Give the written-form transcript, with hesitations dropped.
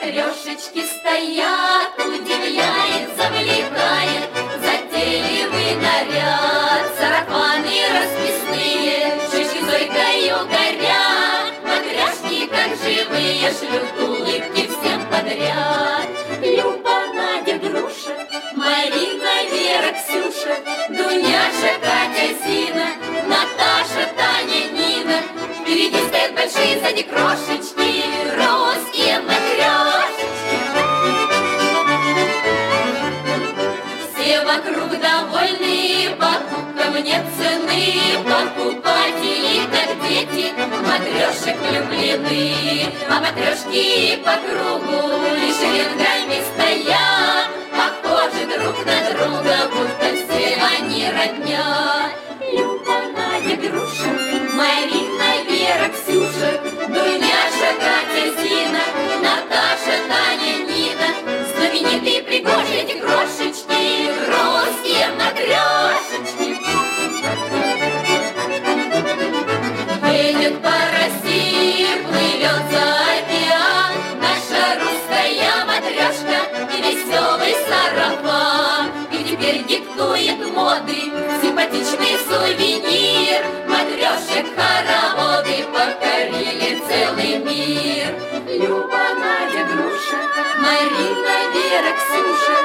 матрешечки стоят, удивляет, завлекает затейливый наряд. Сарафаны расписные, шишки зорькою горят, матряшки, как живые, шлют улыбки всем подряд. Люба, Надя, Груша, Марина, Вера, Ксюша, Дуняша, Катя, Зина, Наташа, Таня, Нина. Впереди стоят большие, сзади крошечки, русские матрешечки. Все вокруг довольны, покупкам нет цены, покупатели, как дети, матрешек влюблены. А матрешки по кругу лишь рядами стоят, похожи друг на друга, будто все они родня. Люба, Надя, Груша, Марина, Вера, Ксюша, Дуняша, Катя, Зина, Наташа, Таня, Нина. Знаменитые, пригожие эти крошечки, русские матрешечки. Едет по России, плывет за океан наша русская матрешка и веселый сарафан. И теперь диктует моды симпатичный сувенир. Матрешек хороводы покорили целый мир. Люба, Надя, Груша, Марина, Вера, Ксюша,